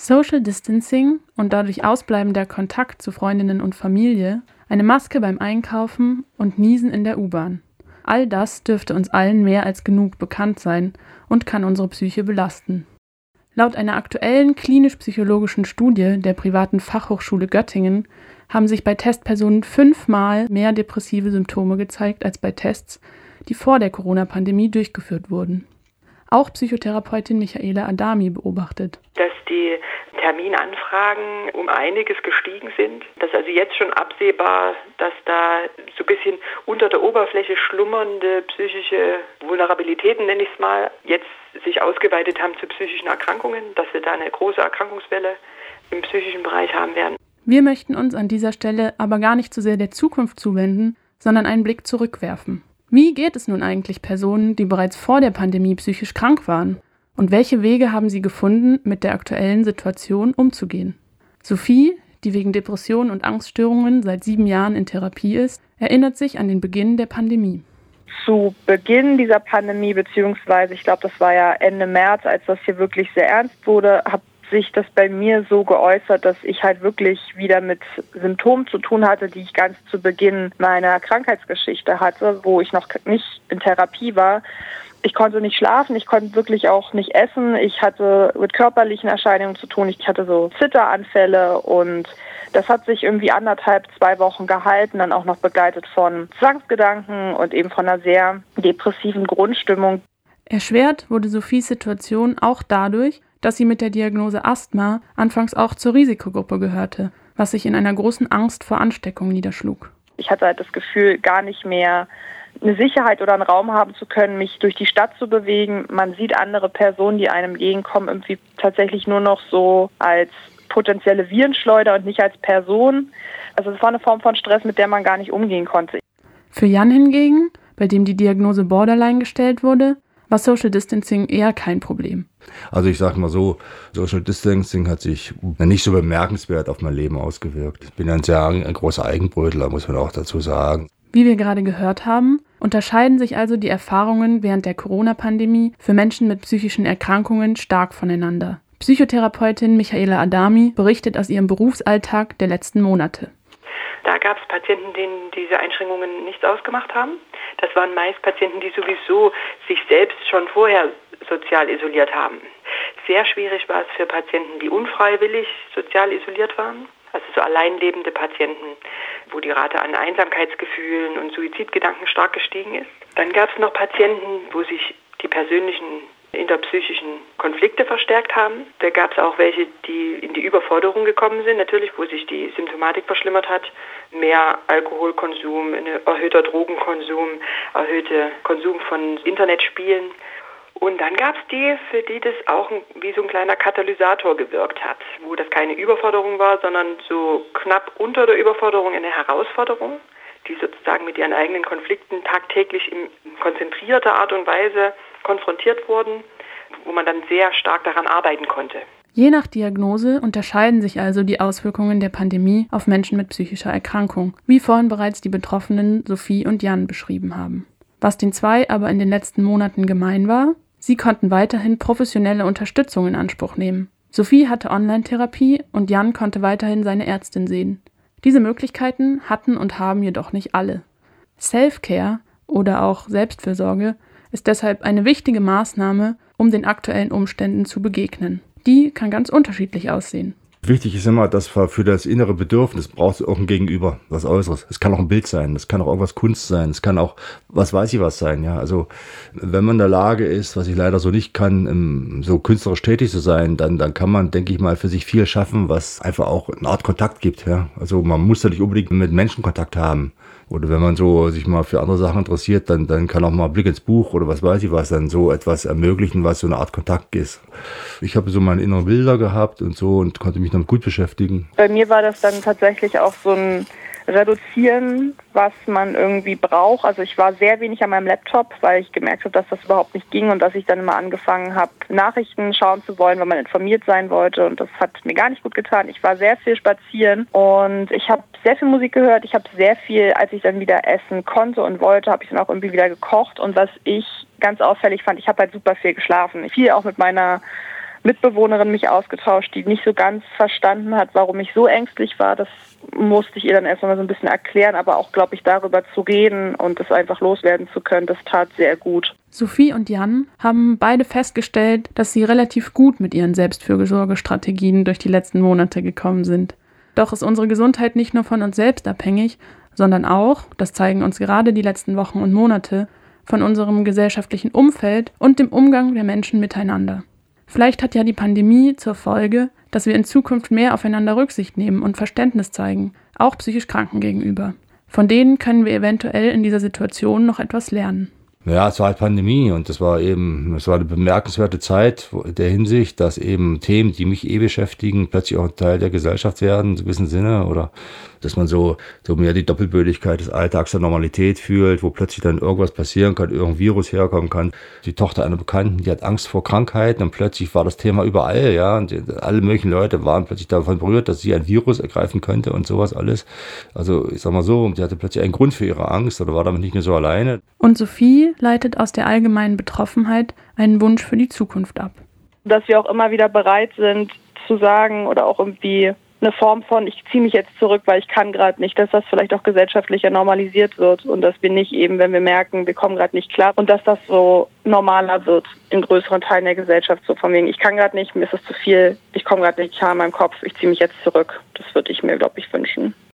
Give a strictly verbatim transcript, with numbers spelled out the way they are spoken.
Social Distancing und dadurch ausbleibender Kontakt zu Freundinnen und Familie, eine Maske beim Einkaufen und Niesen in der U-Bahn. All das dürfte uns allen mehr als genug bekannt sein und kann unsere Psyche belasten. Laut einer aktuellen klinisch-psychologischen Studie der privaten Fachhochschule Göttingen haben sich bei Testpersonen fünfmal mehr depressive Symptome gezeigt als bei Tests, die vor der Corona-Pandemie durchgeführt wurden. Auch Psychotherapeutin Michaela Adami beobachtet, dass die Terminanfragen um einiges gestiegen sind. Das ist also jetzt schon absehbar, dass da so ein bisschen unter der Oberfläche schlummernde psychische Vulnerabilitäten, nenne ich es mal, jetzt sich ausgeweitet haben zu psychischen Erkrankungen, dass wir da eine große Erkrankungswelle im psychischen Bereich haben werden. Wir möchten uns an dieser Stelle aber gar nicht so sehr der Zukunft zuwenden, sondern einen Blick zurückwerfen. Wie geht es nun eigentlich Personen, die bereits vor der Pandemie psychisch krank waren? Und welche Wege haben sie gefunden, mit der aktuellen Situation umzugehen? Sophie, die wegen Depressionen und Angststörungen seit sieben Jahren in Therapie ist, erinnert sich an den Beginn der Pandemie. Zu Beginn dieser Pandemie, beziehungsweise ich glaube, das war ja Ende März, als das hier wirklich sehr ernst wurde, habe sich das bei mir so geäußert, dass ich halt wirklich wieder mit Symptomen zu tun hatte, die ich ganz zu Beginn meiner Krankheitsgeschichte hatte, wo ich noch nicht in Therapie war. Ich konnte nicht schlafen, ich konnte wirklich auch nicht essen. Ich hatte mit körperlichen Erscheinungen zu tun. Ich hatte so Zitteranfälle und das hat sich irgendwie anderthalb, zwei Wochen gehalten, dann auch noch begleitet von Zwangsgedanken und eben von einer sehr depressiven Grundstimmung. Erschwert wurde Sophies Situation auch dadurch, dass sie mit der Diagnose Asthma anfangs auch zur Risikogruppe gehörte, was sich in einer großen Angst vor Ansteckung niederschlug. Ich hatte halt das Gefühl, gar nicht mehr eine Sicherheit oder einen Raum haben zu können, mich durch die Stadt zu bewegen. Man sieht andere Personen, die einem entgegenkommen, irgendwie tatsächlich nur noch so als potenzielle Virenschleuder und nicht als Person. Also es war eine Form von Stress, mit der man gar nicht umgehen konnte. Für Jan hingegen, bei dem die Diagnose Borderline gestellt wurde, war Social Distancing eher kein Problem. Also ich sag mal so, Social Distancing hat sich nicht so bemerkenswert auf mein Leben ausgewirkt. Ich bin ein sehr ein großer Eigenbrötler, muss man auch dazu sagen. Wie wir gerade gehört haben, unterscheiden sich also die Erfahrungen während der Corona-Pandemie für Menschen mit psychischen Erkrankungen stark voneinander. Psychotherapeutin Michaela Adami berichtet aus ihrem Berufsalltag der letzten Monate. Da gab es Patienten, denen diese Einschränkungen nichts ausgemacht haben. Das waren meist Patienten, die sowieso sich selbst schon vorher sozial isoliert haben. Sehr schwierig war es für Patienten, die unfreiwillig sozial isoliert waren. Also so alleinlebende Patienten, wo die Rate an Einsamkeitsgefühlen und Suizidgedanken stark gestiegen ist. Dann gab es noch Patienten, wo sich die persönlichen interpsychischen Konflikte verstärkt haben. Da gab es auch welche, die in die Überforderung gekommen sind, natürlich, wo sich die Symptomatik verschlimmert hat. Mehr Alkoholkonsum, ein erhöhter Drogenkonsum, erhöhter Konsum von Internetspielen. Und dann gab es die, für die das auch wie so ein kleiner Katalysator gewirkt hat, wo das keine Überforderung war, sondern so knapp unter der Überforderung eine Herausforderung, die sozusagen mit ihren eigenen Konflikten tagtäglich in konzentrierter Art und Weise konfrontiert wurden, wo man dann sehr stark daran arbeiten konnte. Je nach Diagnose unterscheiden sich also die Auswirkungen der Pandemie auf Menschen mit psychischer Erkrankung, wie vorhin bereits die Betroffenen Sophie und Jan beschrieben haben. Was den zwei aber in den letzten Monaten gemein war, sie konnten weiterhin professionelle Unterstützung in Anspruch nehmen. Sophie hatte Online-Therapie und Jan konnte weiterhin seine Ärztin sehen. Diese Möglichkeiten hatten und haben jedoch nicht alle. Self-Care oder auch Selbstfürsorge ist deshalb eine wichtige Maßnahme, um den aktuellen Umständen zu begegnen. Die kann ganz unterschiedlich aussehen. Wichtig ist immer, dass für das innere Bedürfnis brauchst du auch ein Gegenüber, was Äußeres. Es kann auch ein Bild sein, es kann auch irgendwas Kunst sein, es kann auch, was weiß ich was sein, ja. Also, wenn man in der Lage ist, was ich leider so nicht kann, so künstlerisch tätig zu sein, dann, dann kann man, denke ich mal, für sich viel schaffen, was einfach auch eine Art Kontakt gibt, ja. Also, man muss ja nicht unbedingt mit Menschen Kontakt haben. Oder wenn man so sich mal für andere Sachen interessiert, dann, dann kann auch mal ein Blick ins Buch oder was weiß ich was, dann so etwas ermöglichen, was so eine Art Kontakt ist. Ich habe so meine inneren Bilder gehabt und so und konnte mich damit gut beschäftigen. Bei mir war das dann tatsächlich auch so ein Reduzieren, was man irgendwie braucht. Also ich war sehr wenig an meinem Laptop, weil ich gemerkt habe, dass das überhaupt nicht ging und dass ich dann immer angefangen habe, Nachrichten schauen zu wollen, weil man informiert sein wollte und das hat mir gar nicht gut getan. Ich war sehr viel spazieren und ich habe sehr viel Musik gehört. Ich habe sehr viel, als ich dann wieder essen konnte und wollte, habe ich dann auch irgendwie wieder gekocht und was ich ganz auffällig fand, ich habe halt super viel geschlafen. Viel auch mit meiner Mitbewohnerin mich ausgetauscht, die nicht so ganz verstanden hat, warum ich so ängstlich war. Das musste ich ihr dann erstmal so ein bisschen erklären, aber auch, glaube ich, darüber zu reden und es einfach loswerden zu können, das tat sehr gut. Sophie und Jan haben beide festgestellt, dass sie relativ gut mit ihren Selbstfürsorgestrategien durch die letzten Monate gekommen sind. Doch ist unsere Gesundheit nicht nur von uns selbst abhängig, sondern auch, das zeigen uns gerade die letzten Wochen und Monate, von unserem gesellschaftlichen Umfeld und dem Umgang der Menschen miteinander. Vielleicht hat ja die Pandemie zur Folge, dass wir in Zukunft mehr aufeinander Rücksicht nehmen und Verständnis zeigen, auch psychisch Kranken gegenüber. Von denen können wir eventuell in dieser Situation noch etwas lernen. Ja, es war halt Pandemie und das war eben, es war eine bemerkenswerte Zeit in der Hinsicht, dass eben Themen, die mich eh beschäftigen, plötzlich auch ein Teil der Gesellschaft werden, in gewissem Sinne, oder dass man so, so mehr die Doppelbödigkeit des Alltags der Normalität fühlt, wo plötzlich dann irgendwas passieren kann, irgendein Virus herkommen kann. Die Tochter einer Bekannten, die hat Angst vor Krankheiten und plötzlich war das Thema überall, ja, und alle möglichen Leute waren plötzlich davon berührt, dass sie ein Virus ergreifen könnte und sowas alles. Also ich sag mal so, die hatte plötzlich einen Grund für ihre Angst oder war damit nicht mehr so alleine. Und Sophie leitet aus der allgemeinen Betroffenheit einen Wunsch für die Zukunft ab. Dass wir auch immer wieder bereit sind zu sagen oder auch irgendwie eine Form von, ich ziehe mich jetzt zurück, weil ich kann gerade nicht, dass das vielleicht auch gesellschaftlicher normalisiert wird und dass wir nicht eben, wenn wir merken, wir kommen gerade nicht klar und dass das so normaler wird in größeren Teilen der Gesellschaft, so von wegen, ich kann gerade nicht, mir ist es zu viel, ich komme gerade nicht klar in meinem Kopf, ich ziehe mich jetzt zurück. Das würde ich mir, glaube ich, wünschen.